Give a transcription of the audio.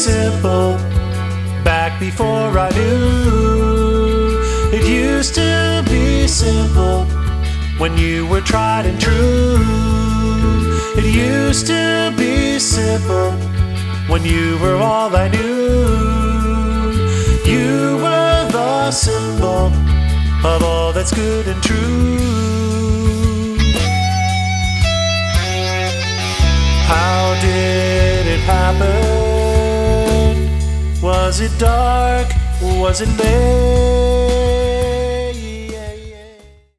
simple back before I knew. It used to be simple when you were tried and true. It used to be simple when you were all I knew. You were the symbol of all that's good and true. How did it happen? Was it dark? Was it late?